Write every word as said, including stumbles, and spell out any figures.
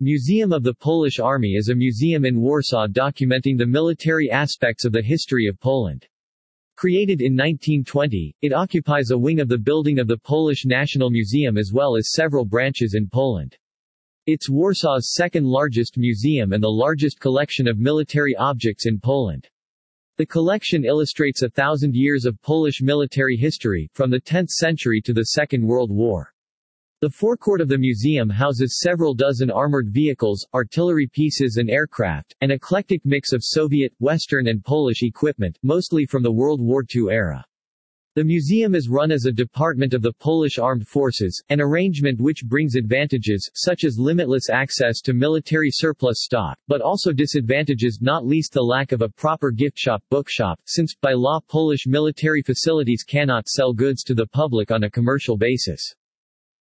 Museum of the Polish Army is a museum in Warsaw documenting the military aspects of the history of Poland. Created in nineteen twenty, it occupies a wing of the building of the Polish National Museum as well as several branches in Poland. It's Warsaw's second largest museum and the largest collection of military objects in Poland. The collection illustrates a thousand years of Polish military history, from the tenth century to the Second World War. The forecourt of the museum houses several dozen armored vehicles, artillery pieces and aircraft, an eclectic mix of Soviet, Western and Polish equipment, mostly from the World War Two era. The museum is run as a department of the Polish Armed Forces, an arrangement which brings advantages, such as limitless access to military surplus stock, but also disadvantages, not least the lack of a proper gift shop bookshop, since, by law, Polish military facilities cannot sell goods to the public on a commercial basis.